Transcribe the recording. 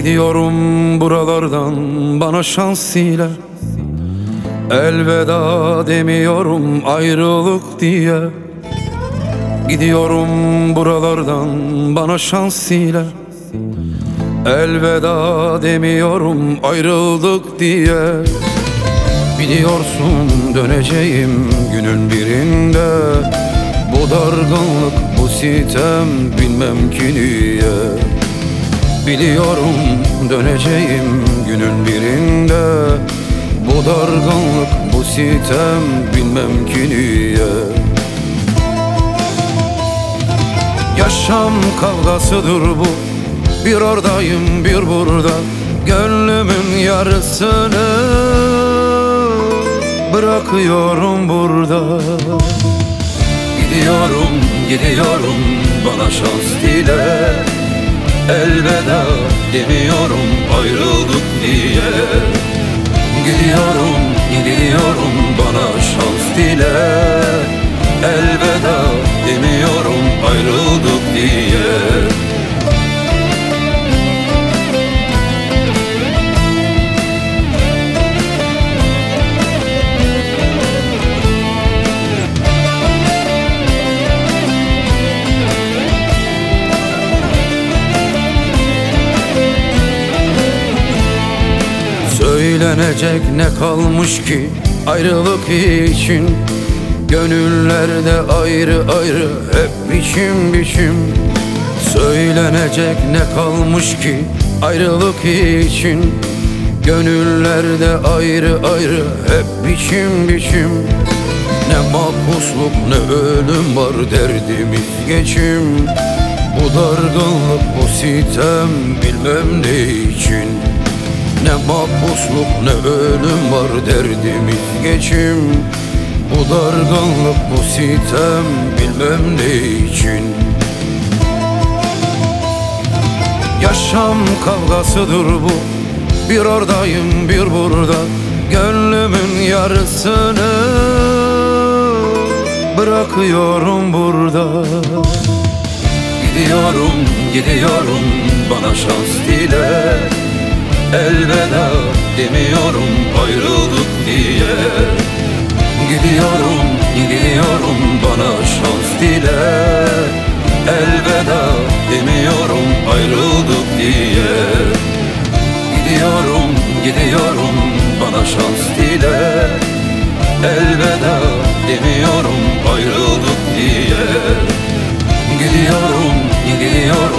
Gidiyorum buralardan bana şans ile. Elveda demiyorum ayrılık diye. Gidiyorum buralardan bana şans ile. Elveda demiyorum ayrıldık diye. Biliyorsun döneceğim günün birinde. Bu dargınlık, bu sitem bilmem ki niye. Biliyorum döneceğim günün birinde. Bu dargınlık, bu sitem bilmem ki niye. Yaşam kavgasıdır bu, bir oradayım bir burada. Gönlümün yarısını bırakıyorum burada. Gidiyorum, gidiyorum bana şans dile. Elveda demiyorum ayrıldık diye. Gidiyorum, gidiyorum bana şans dile. Elveda demiyorum ayrıldık diye. Söylenecek ne kalmış ki ayrılık için? Gönüllerde ayrı ayrı hep biçim biçim. Söylenecek ne kalmış ki ayrılık için? Gönüllerde ayrı ayrı hep biçim biçim. Ne mahpusluk ne ölüm var, derdimiz geçim. Bu dargınlık, bu sitem bilmem ne için. Ne mahpusluk ne ölüm var, derdimiz geçim. Bu dargınlık, bu sitem bilmem ne için. Yaşam kavgasıdır bu, bir oradayım bir burada. Gönlümün yarısını bırakıyorum burada. Gidiyorum, gidiyorum bana şans dile. Elveda demiyorum ayrıldık diye. Gidiyorum, gidiyorum bana şans dile. Elveda demiyorum ayrıldık diye. Gidiyorum, gidiyorum bana şans dile. Elveda demiyorum ayrıldık diye. Gidiyorum, gidiyorum